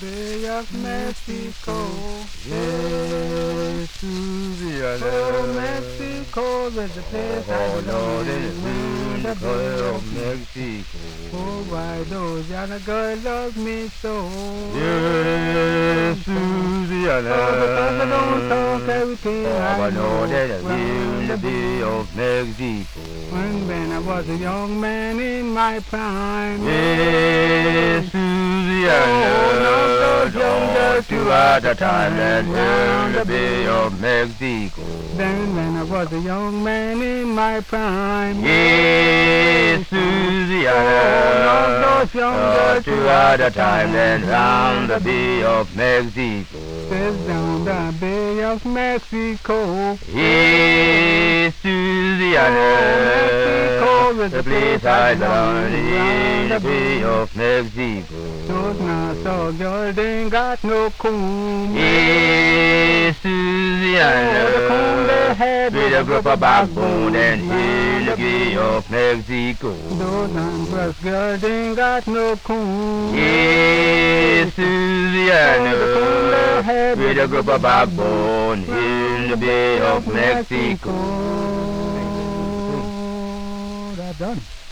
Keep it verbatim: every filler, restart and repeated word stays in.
Bay of Mexico. Yes, Louisiana. Oh, Mexico is the place I Oh, Lord, belong. it's When the beautiful Bay of of Mexico. Oh, why those young girls love me so? Yes, Louisiana. Oh, because I don't talk everything Oh, I I know that know. it's When the the Bay of Mexico. When, when I was a young man in my prime. Yes, Louisiana. Oh, not those young girls two at a time that round the Bay of Mexico. Then when I was a young man in my prime. Yes, Louisiana. Oh, not those young girls two at a time then round the Bay of Mexico. Says down the Bay of Mexico. Yes, Louisiana. Oh, Mexico is The place I belong in round the the Bay of Mexico. Those Nassau girls ain't got no comb. Yes, Oh, the Louisiana. comb they had With a group of backbone and in the Bay of Mexico. Those non-breast girls ain't got no comb. Yes, Louisiana. Oh, the comb they had With a group of backbone in the Bay of Mexico. That's done.